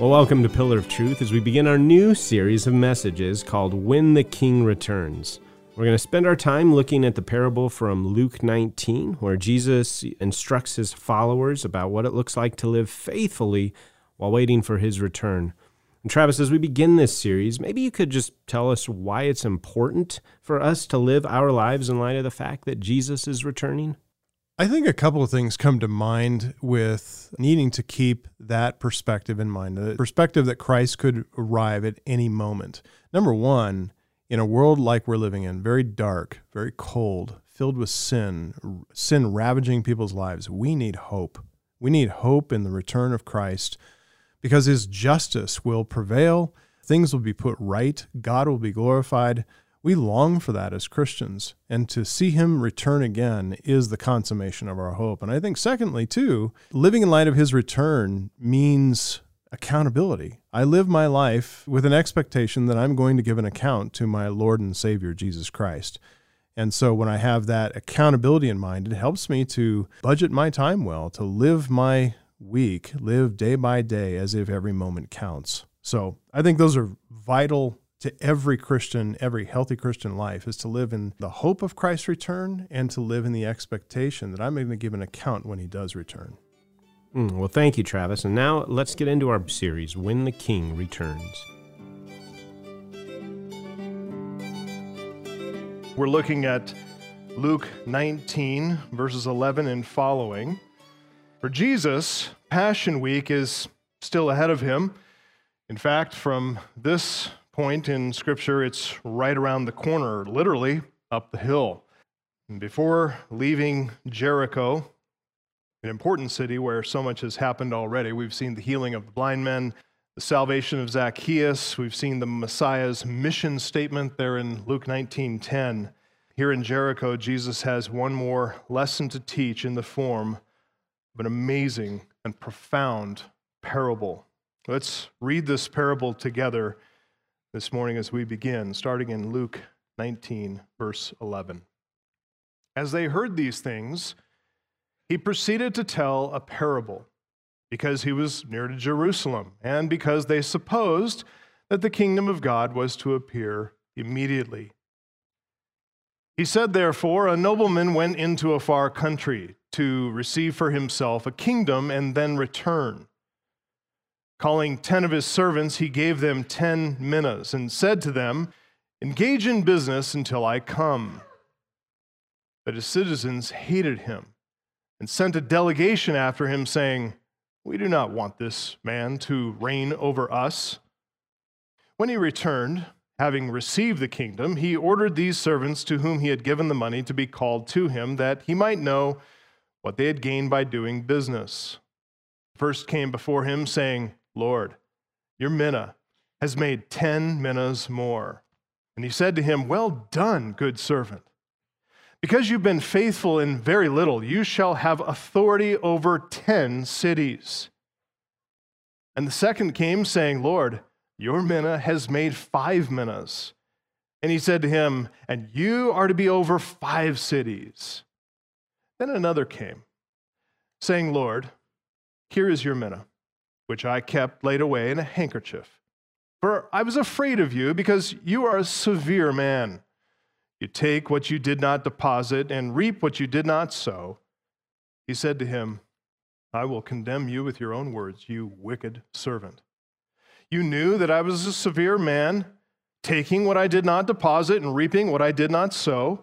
Well, welcome to Pillar of Truth as we begin our new series of messages called When the King Returns. We're going to spend our time looking at the parable from Luke 19, where Jesus instructs his followers about what it looks like to live faithfully while waiting for his return. And Travis, as we begin this series, maybe you could just tell us why it's important for us to live our lives in light of the fact that Jesus is returning? I think a couple of things come to mind with needing to keep that perspective in mind, the perspective that Christ could arrive at any moment. Number one, in a world like we're living in, very dark, very cold, filled with sin ravaging people's lives, we need hope. We need hope in the return of Christ because his justice will prevail, things will be put right, God will be glorified. We long for that as Christians, and to see him return again is the consummation of our hope. And I think secondly, too, living in light of his return means accountability. I live my life with an expectation that I'm going to give an account to my Lord and Savior, Jesus Christ. And so when I have that accountability in mind, it helps me to budget my time well, to live my week, live day by day as if every moment counts. So I think those are vital to every Christian, every healthy Christian life, is to live in the hope of Christ's return and to live in the expectation that I'm going to give an account when he does return. Well, thank you, Travis. And now let's get into our series, When the King Returns. We're looking at Luke 19, verses 11 and following. For Jesus, Passion Week is still ahead of him. In fact, from this point in Scripture, it's right around the corner, literally up the hill. And before leaving Jericho, an important city where so much has happened already, we've seen the healing of the blind men, the salvation of Zacchaeus, we've seen the Messiah's mission statement there in Luke 19:10. Here in Jericho, Jesus has one more lesson to teach in the form of an amazing and profound parable. Let's read this parable together this morning as we begin, starting in Luke 19, verse 11. As they heard these things, he proceeded to tell a parable, because he was near to Jerusalem, and because they supposed that the kingdom of God was to appear immediately. He said, therefore, a nobleman went into a far country to receive for himself a kingdom and then return. Calling 10 of his servants, he gave them 10 minas and said to them, engage in business until I come. But his citizens hated him and sent a delegation after him, saying, we do not want this man to reign over us. When he returned, having received the kingdom, he ordered these servants to whom he had given the money to be called to him, that he might know what they had gained by doing business. The first came before him, saying, Lord, your mina has made 10 minas more. And he said to him, well done, good servant. Because you've been faithful in very little, you shall have authority over 10 cities. And the second came, saying, Lord, your mina has made 5 minas. And he said to him, and you are to be over 5 cities. Then another came, saying, Lord, here is your mina, which I kept laid away in a handkerchief. For I was afraid of you, because you are a severe man. You take what you did not deposit and reap what you did not sow. He said to him, I will condemn you with your own words, you wicked servant. You knew that I was a severe man, taking what I did not deposit and reaping what I did not sow.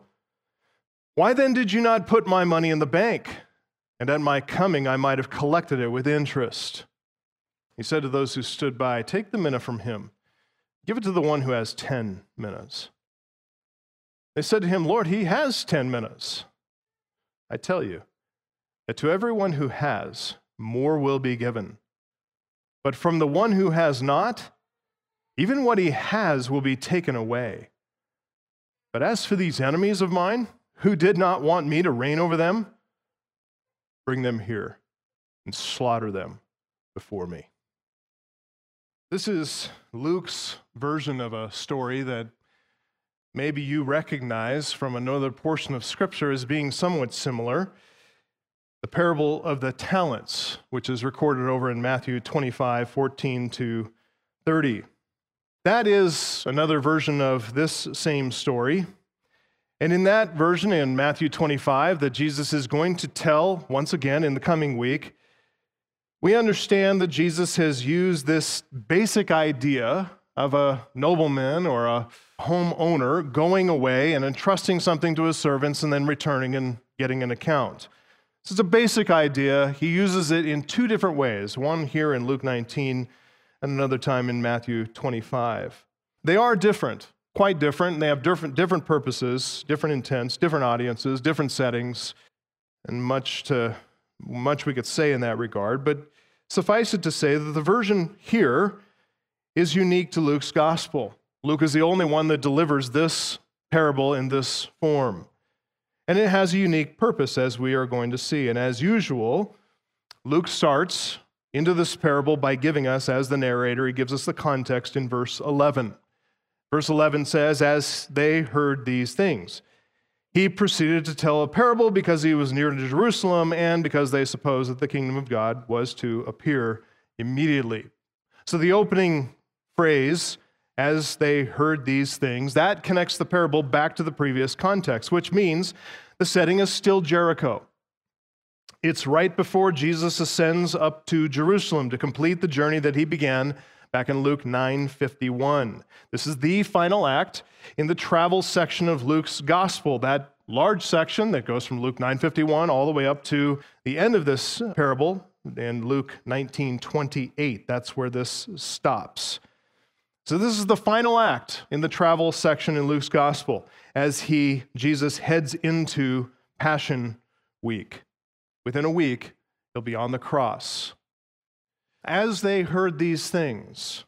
Why then did you not put my money in the bank? And at my coming I might have collected it with interest. He said to those who stood by, take the mina from him. Give it to the one who has 10 minas. They said to him, Lord, he has 10 minas. I tell you that to everyone who has, more will be given. But from the one who has not, even what he has will be taken away. But as for these enemies of mine, who did not want me to reign over them, bring them here and slaughter them before me. This is Luke's version of a story that maybe you recognize from another portion of Scripture as being somewhat similar. the parable of the talents, which is recorded over in Matthew 25:14 to 30. That is another version of this same story. And in that version, in Matthew 25, that Jesus is going to tell once again in the coming week, we understand that Jesus has used this basic idea of a nobleman or a homeowner going away and entrusting something to his servants and then returning and getting an account. This is a basic idea. He uses it in two different ways, one here in Luke 19 and another time in Matthew 25. They are different, quite different, and they have different purposes, different intents, different audiences, different settings, and much we could say in that regard. But suffice it to say that the version here is unique to Luke's gospel. Luke is the only one that delivers this parable in this form. And it has a unique purpose, as we are going to see. And as usual, Luke starts into this parable by giving us, as the narrator, he gives us the context in verse 11. Verse 11 says, "As they heard these things, he proceeded to tell a parable because he was near to Jerusalem and because they supposed that the kingdom of God was to appear immediately." So the opening phrase, "as they heard these things," that connects the parable back to the previous context, which means the setting is still Jericho. It's right before Jesus ascends up to Jerusalem to complete the journey that he began back in Luke 9:51. This is the final act in the travel section of Luke's gospel, that large section that goes from Luke 9:51 all the way up to the end of this parable in Luke 19:28. That's where this stops. So this is the final act in the travel section in Luke's gospel as Jesus heads into Passion Week. Within a week, he'll be on the cross. As they heard these things,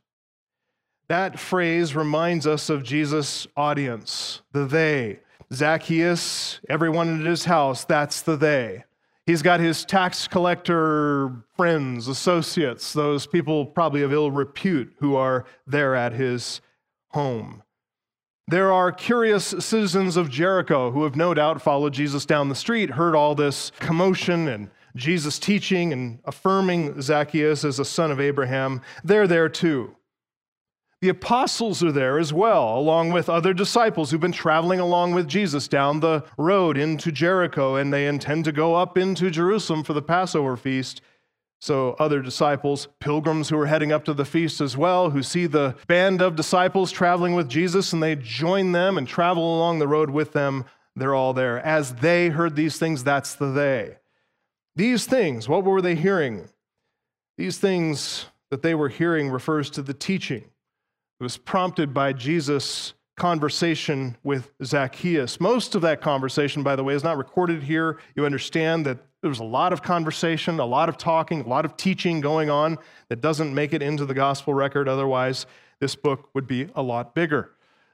that phrase reminds us of Jesus' audience, the they. Zacchaeus, everyone in his house, that's the they. He's got his tax collector friends, associates, those people probably of ill repute who are there at his home. There are curious citizens of Jericho who have no doubt followed Jesus down the street, heard all this commotion and Jesus teaching and affirming Zacchaeus as a son of Abraham. They're there too. The apostles are there as well, along with other disciples who've been traveling along with Jesus down the road into Jericho, and they intend to go up into Jerusalem for the Passover feast. So other disciples, pilgrims who are heading up to the feast as well, who see the band of disciples traveling with Jesus, and they join them and travel along the road with them. They're all there. As they heard these things, that's the they. These things, what were they hearing? These things that they were hearing refers to the teaching. It was prompted by Jesus' conversation with Zacchaeus. Most of that conversation, by the way, is not recorded here. You understand that there was a lot of conversation, a lot of talking, a lot of teaching going on that doesn't make it into the gospel record. Otherwise, this book would be a lot bigger.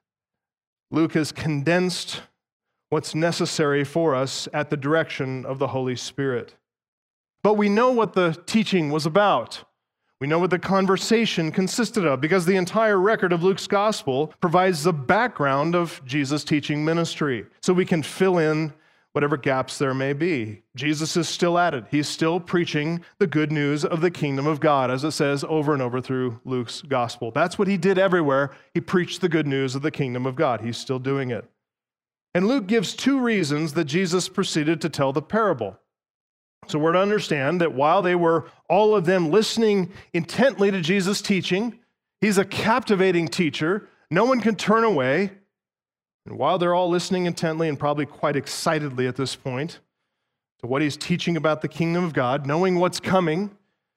Luke has condensed what's necessary for us at the direction of the Holy Spirit. But we know what the teaching was about. We know what the conversation consisted of because the entire record of Luke's gospel provides the background of Jesus' teaching ministry. So we can fill in whatever gaps there may be. Jesus is still at it. He's still preaching the good news of the kingdom of God, as it says over and over through Luke's gospel. That's what he did everywhere. He preached the good news of the kingdom of God. He's still doing it. And Luke gives two reasons that Jesus proceeded to tell the parable. So we're to understand that while they were, all of them, listening intently to Jesus' teaching, he's a captivating teacher. No one can turn away. And while they're all listening intently and probably quite excitedly at this point to what he's teaching about the kingdom of God, knowing what's coming,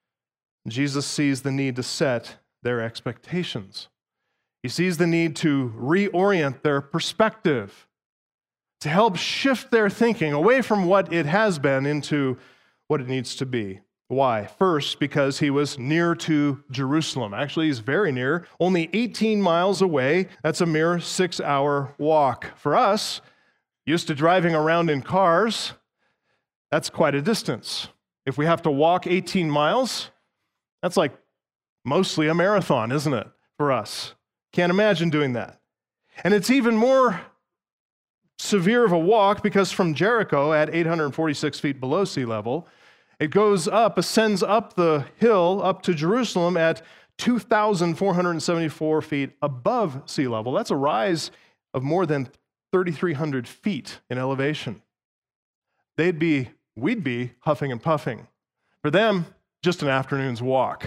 Jesus sees the need to set their expectations. He sees the need to reorient their perspective, to help shift their thinking away from what it has been into what it needs to be. Why? First, because he was near to Jerusalem. Actually, he's very near, only 18 miles away. That's a mere 6-hour walk. For us, used to driving around in cars, that's quite a distance. If we have to walk 18 miles, that's like mostly a marathon, isn't it, for us? Can't imagine doing that. And it's even more severe of a walk because from Jericho at 846 feet below sea level, it goes up, ascends up the hill up to Jerusalem at 2,474 feet above sea level. That's a rise of more than 3,300 feet in elevation. We'd be huffing and puffing. For them, just an afternoon's walk.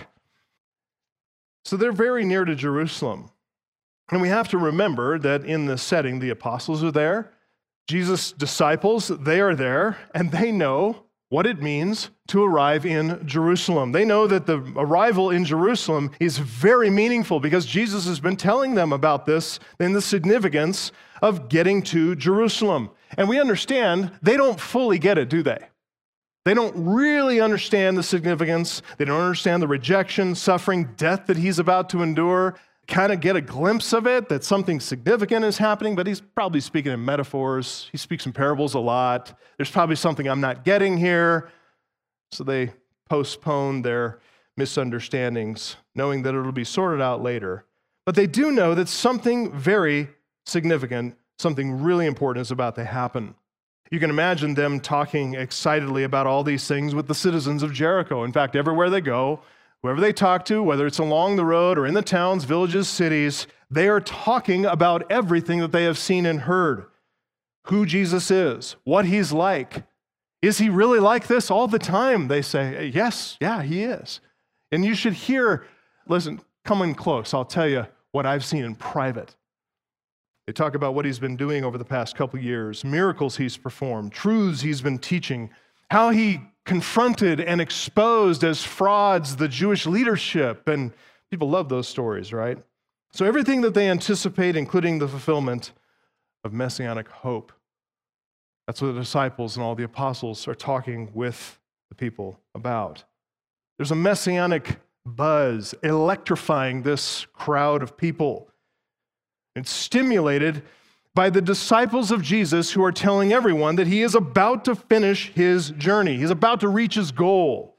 So they're very near to Jerusalem. And we have to remember that in this setting, the apostles are there, Jesus' disciples, they are there, and they know what it means to arrive in Jerusalem. They know that the arrival in Jerusalem is very meaningful because Jesus has been telling them about this and the significance of getting to Jerusalem. And we understand they don't fully get it, do they? They don't really understand the significance. They don't understand the rejection, suffering, death that he's about to endure. Kind of get a glimpse of it, that something significant is happening, but he's probably speaking in metaphors. He speaks in parables a lot. There's probably something I'm not getting here. So they postpone their misunderstandings, knowing that it'll be sorted out later. But they do know that something very significant, something really important is about to happen. You can imagine them talking excitedly about all these things with the citizens of Jericho. In fact, everywhere they go, whoever they talk to, whether it's along the road or in the towns, villages, cities, they are talking about everything that they have seen and heard. Who Jesus is, what he's like. Is he really like this all the time? They say, yes, yeah, he is. And you should hear, listen, come in close. I'll tell you what I've seen in private. They talk about what he's been doing over the past couple years, miracles he's performed, truths he's been teaching, how he confronted and exposed as frauds the Jewish leadership. And people love those stories, right? So everything that they anticipate, including the fulfillment of messianic hope. That's what the disciples and all the apostles are talking with the people about. There's a messianic buzz electrifying this crowd of people. It's stimulated by the disciples of Jesus who are telling everyone that he is about to finish his journey. He's about to reach his goal.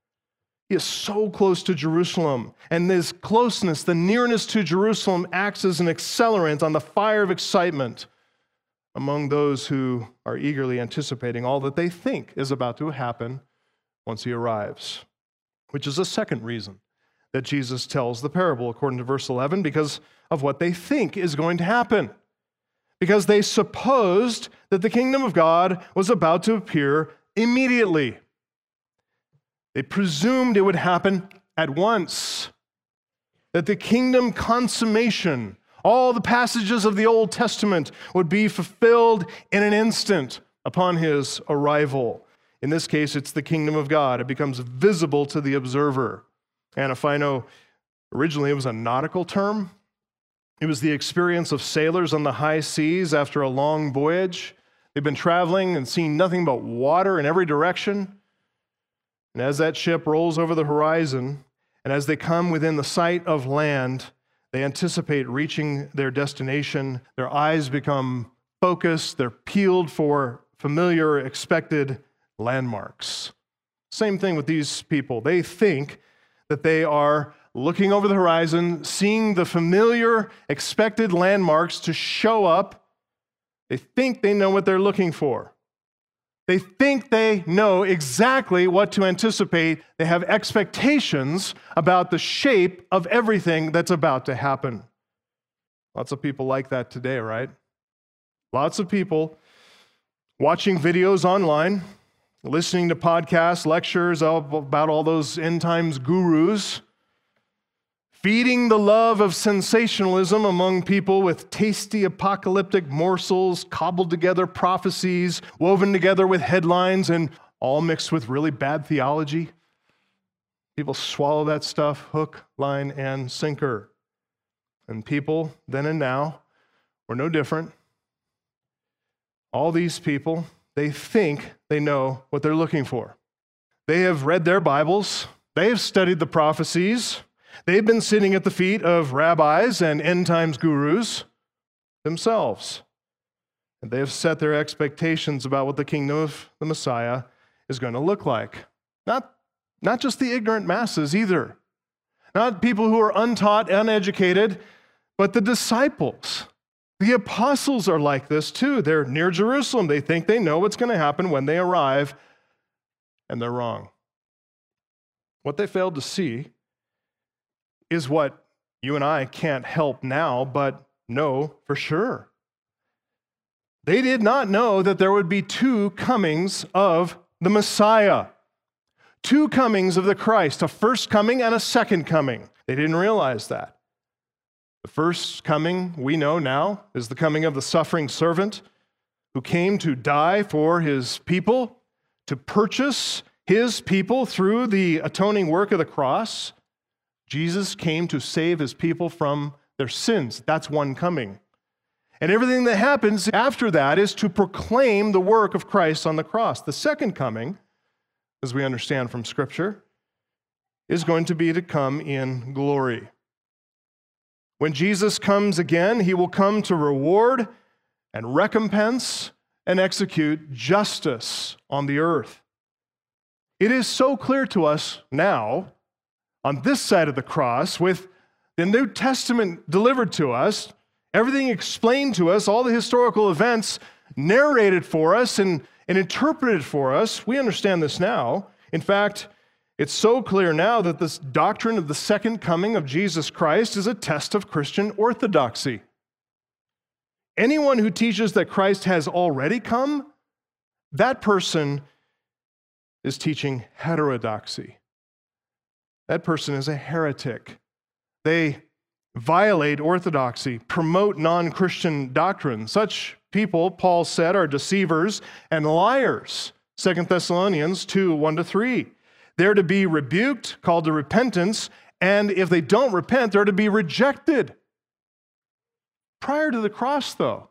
He is so close to Jerusalem, and this closeness, the nearness to Jerusalem, acts as an accelerant on the fire of excitement among those who are eagerly anticipating all that they think is about to happen once he arrives, which is a second reason that Jesus tells the parable, according to verse 11, because of what they think is going to happen. Because they supposed that the kingdom of God was about to appear immediately. They presumed it would happen at once, that the kingdom consummation, all the passages of the Old Testament would be fulfilled in an instant upon his arrival. In this case, it's the kingdom of God. It becomes visible to the observer. Anaphino, originally it was a nautical term. It was the experience of sailors on the high seas after a long voyage. They've been traveling and seeing nothing but water in every direction. And as that ship rolls over the horizon, and as they come within the sight of land, they anticipate reaching their destination. Their eyes become focused. They're peeled for familiar, expected landmarks. Same thing with these people. They think that they are looking over the horizon, seeing the familiar, expected landmarks to show up. They think they know what they're looking for. They think they know exactly what to anticipate. They have expectations about the shape of everything that's about to happen. Lots of people like that today, right? Lots of people watching videos online, listening to podcasts, lectures about all those end times gurus, feeding the love of sensationalism among people with tasty apocalyptic morsels, cobbled together prophecies, woven together with headlines, and all mixed with really bad theology. People swallow that stuff hook, line, and sinker. And people, then and now, were no different. All these people, they think they know what they're looking for. They have read their Bibles. They have studied the prophecies. They've been sitting at the feet of rabbis and end times gurus themselves. And they have set their expectations about what the kingdom of the Messiah is going to look like. Not just the ignorant masses either. Not people who are untaught, uneducated, but the disciples. The apostles are like this too. They're near Jerusalem. They think they know what's going to happen when they arrive, and they're wrong. What they failed to see is what you and I can't help now, but know for sure. They did not know that there would be two comings of the Messiah, two comings of the Christ, a first coming and a second coming. They didn't realize that. The first coming, we know now, is the coming of the suffering servant who came to die for his people, to purchase his people through the atoning work of the cross. Jesus came to save his people from their sins. That's one coming. And everything that happens after that is to proclaim the work of Christ on the cross. The second coming, as we understand from Scripture, is going to be to come in glory. When Jesus comes again, he will come to reward and recompense and execute justice on the earth. It is so clear to us now, on this side of the cross, with the New Testament delivered to us, everything explained to us, all the historical events narrated for us and interpreted for us. We understand this now. In fact, it's so clear now that this doctrine of the second coming of Jesus Christ is a test of Christian orthodoxy. Anyone who teaches that Christ has already come, that person is teaching heterodoxy. That person is a heretic. They violate orthodoxy, promote non-Christian doctrine. Such people, Paul said, are deceivers and liars. 2 Thessalonians 2, 1-3. They're to be rebuked, called to repentance, and if they don't repent, they're to be rejected. Prior to the cross, though,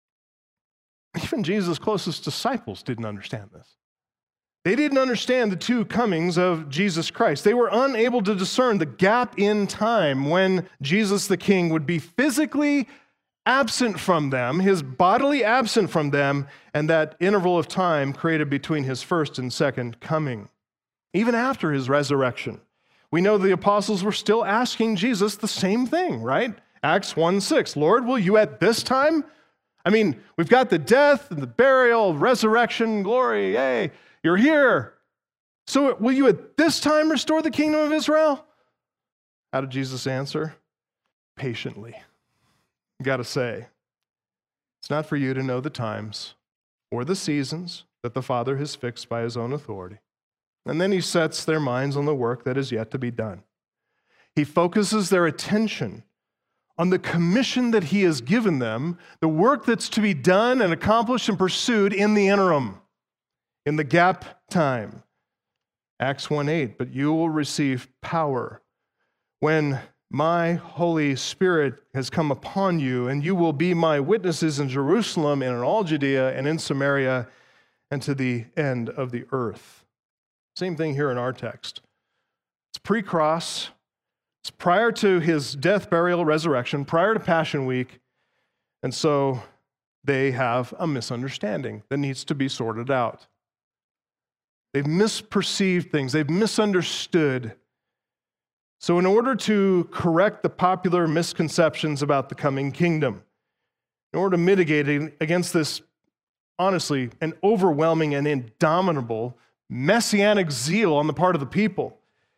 even Jesus' closest disciples didn't understand this. They didn't understand the two comings of Jesus Christ. They were unable to discern the gap in time when Jesus the King would be physically absent from them, his bodily absent from them, and that interval of time created between his first and second coming. Even after his resurrection, we know the apostles were still asking Jesus the same thing, right? Acts 1:6, Lord, will you at this time? I mean, we've got the death and the burial, resurrection, glory, yay, you're here. So will you at this time restore the kingdom of Israel? How did Jesus answer? Patiently. You got to say, it's not for you to know the times or the seasons that the Father has fixed by his own authority. And then he sets their minds on the work that is yet to be done. He focuses their attention on the commission that he has given them, the work that's to be done and accomplished and pursued in the interim, in the gap time. Acts 1:8, but you will receive power when my Holy Spirit has come upon you, and you will be my witnesses in Jerusalem and in all Judea and in Samaria and to the end of the earth. Same thing here in our text. It's pre-cross. It's prior to his death, burial, resurrection, prior to Passion Week. And so they have a misunderstanding that needs to be sorted out. They've misperceived things. They've misunderstood. So in order to correct the popular misconceptions about the coming kingdom, in order to mitigate against this, honestly, an overwhelming and indomitable messianic zeal on the part of the people,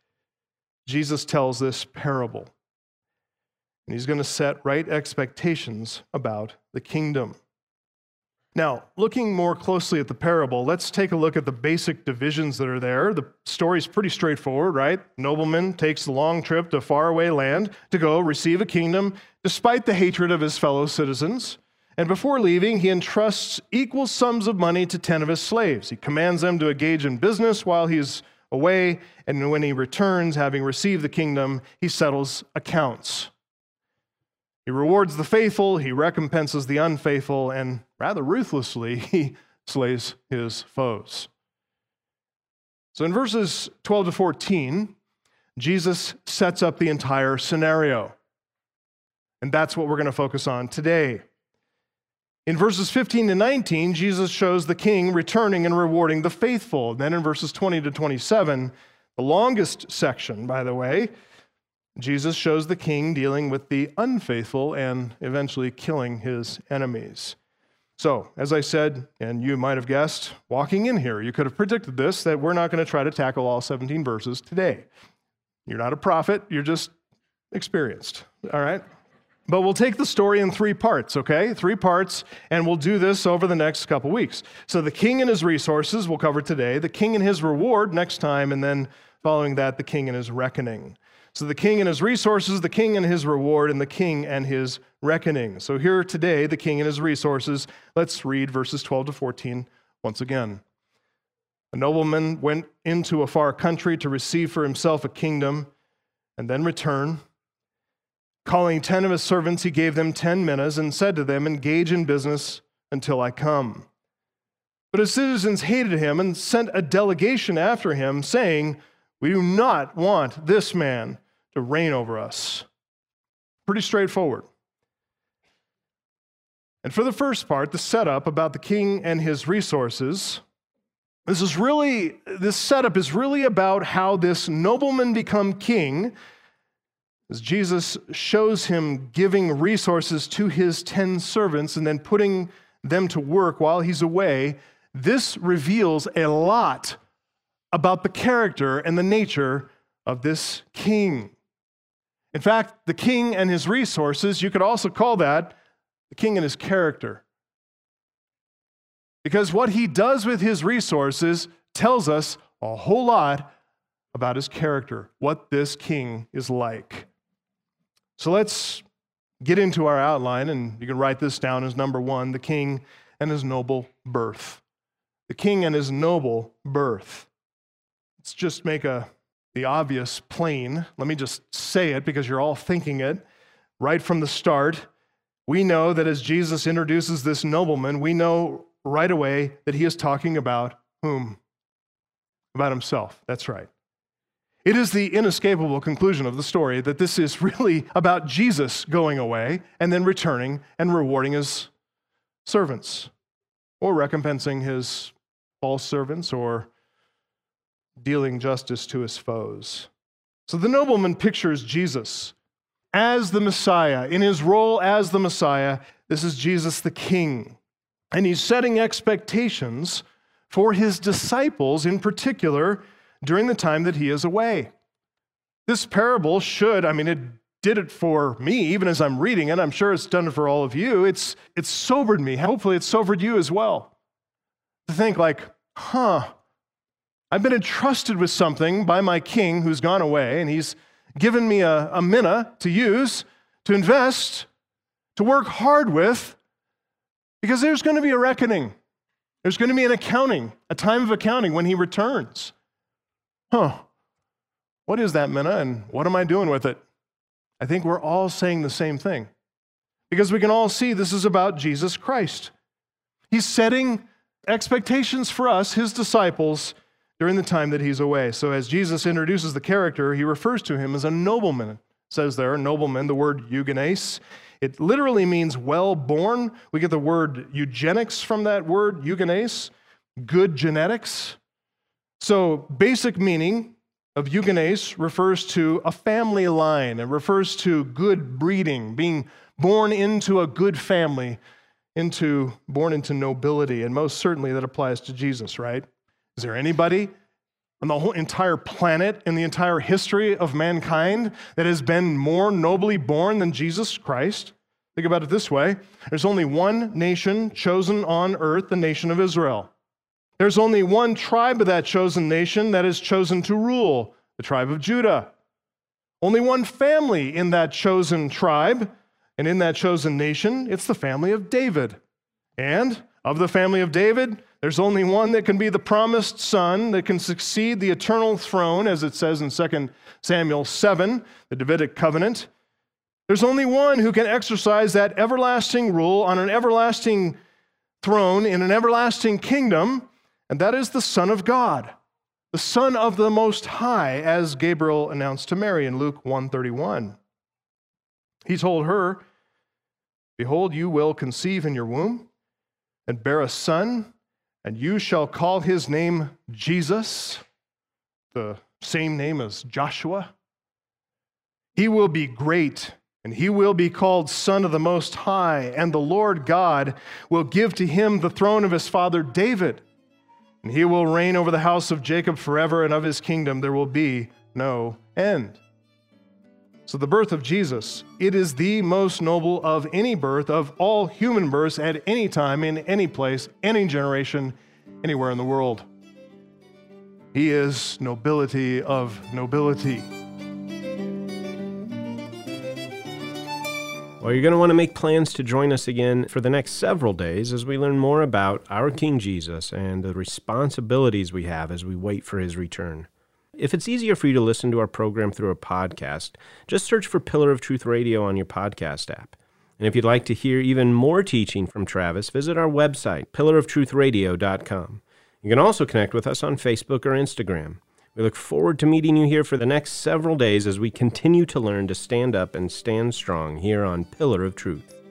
Jesus tells this parable. And he's going to set right expectations about the kingdom. Now, looking more closely at the parable, let's take a look at the basic divisions that are there. The story's pretty straightforward, right? Nobleman takes the long trip to faraway land to go receive a kingdom despite the hatred of his fellow citizens. And before leaving, he entrusts equal sums of money to 10 of his slaves. He commands them to engage in business while he's away, and when he returns, having received the kingdom, he settles accounts. He rewards the faithful, he recompenses the unfaithful, and rather ruthlessly, he slays his foes. So in verses 12 to 14, Jesus sets up the entire scenario. And that's what we're going to focus on today. In verses 15 to 19, Jesus shows the king returning and rewarding the faithful. Then in verses 20 to 27, the longest section, by the way, Jesus shows the king dealing with the unfaithful and eventually killing his enemies. So, as I said, and you might have guessed, walking in here, you could have predicted this, that we're not going to try to tackle all 17 verses today. You're not a prophet, you're just experienced, all right? But we'll take the story in 3 parts, okay? 3 parts, and we'll do this over the next couple weeks. So the king and his resources we'll cover today, the king and his reward next time, and then following that, the king and his reckoning. So the king and his resources, the king and his reward, and the king and his reckoning. So here today, the king and his resources. Let's read verses 12 to 14 once again. A nobleman went into a far country to receive for himself a kingdom and then return. Calling 10 of his servants, he gave them 10 minas and said to them, "Engage in business until I come." But his citizens hated him and sent a delegation after him, saying, "We do not want this man to reign over us." Pretty straightforward. And for the first part, the setup about the king and his resources, this setup is really about how this nobleman become king, as Jesus shows him giving resources to his 10 servants and then putting them to work while he's away. This reveals a lot about the character and the nature of this king. In fact, the king and his resources, you could also call that the king and his character. Because what he does with his resources tells us a whole lot about his character, what this king is like. So let's get into our outline, and you can write this down as number 1, the king and his noble birth. The king and his noble birth. Let's just make the obvious plain. Let me just say it because you're all thinking it right from the start. We know that as Jesus introduces this nobleman, we know right away that he is talking about whom? About himself. That's right. It is the inescapable conclusion of the story that this is really about Jesus going away and then returning and rewarding his servants, or recompensing his false servants, or dealing justice to his foes. So the nobleman pictures Jesus as the Messiah. In his role as the Messiah, this is Jesus the King. And he's setting expectations for his disciples in particular during the time that he is away. This parable it did it for me, even as I'm reading it. I'm sure it's done it for all of you. It's sobered me. Hopefully it sobered you as well. To think like, I've been entrusted with something by my king who's gone away, and he's given me a mina to use, to invest, to work hard with, because there's going to be a reckoning. There's going to be an accounting, a time of accounting when he returns. What is that mina, and what am I doing with it? I think we're all saying the same thing, because we can all see this is about Jesus Christ. He's setting expectations for us, his disciples, during the time that he's away. So as Jesus introduces the character, he refers to him as a nobleman. It says there, nobleman, the word eugenes. It literally means well-born. We get the word eugenics from that word, eugenes, good genetics. So basic meaning of eugenes refers to a family line. It refers to good breeding, being born into a good family, born into nobility. And most certainly that applies to Jesus, right? Is there anybody on the whole entire planet, in the entire history of mankind, that has been more nobly born than Jesus Christ? Think about it this way. There's only one nation chosen on earth, the nation of Israel. There's only one tribe of that chosen nation that is chosen to rule, the tribe of Judah. Only one family in that chosen tribe and in that chosen nation, it's the family of David. And of the family of David, there's only one that can be the promised son that can succeed the eternal throne, as it says in 2 Samuel 7, the Davidic covenant. There's only one who can exercise that everlasting rule on an everlasting throne in an everlasting kingdom, and that is the Son of God, the Son of the Most High, as Gabriel announced to Mary in Luke 1:31. He told her, "Behold, you will conceive in your womb and bear a son, and you shall call his name Jesus," the same name as Joshua. He will be great, and he will be called Son of the Most High, and the Lord God will give to him the throne of his father David, and he will reign over the house of Jacob forever, and of his kingdom there will be no end. So the birth of Jesus, it is the most noble of any birth, of all human births at any time, in any place, any generation, anywhere in the world. He is nobility of nobility. Well, you're going to want to make plans to join us again for the next several days as we learn more about our King Jesus and the responsibilities we have as we wait for his return. If it's easier for you to listen to our program through a podcast, just search for Pillar of Truth Radio on your podcast app. And if you'd like to hear even more teaching from Travis, visit our website, pillaroftruthradio.com. You can also connect with us on Facebook or Instagram. We look forward to meeting you here for the next several days as we continue to learn to stand up and stand strong here on Pillar of Truth.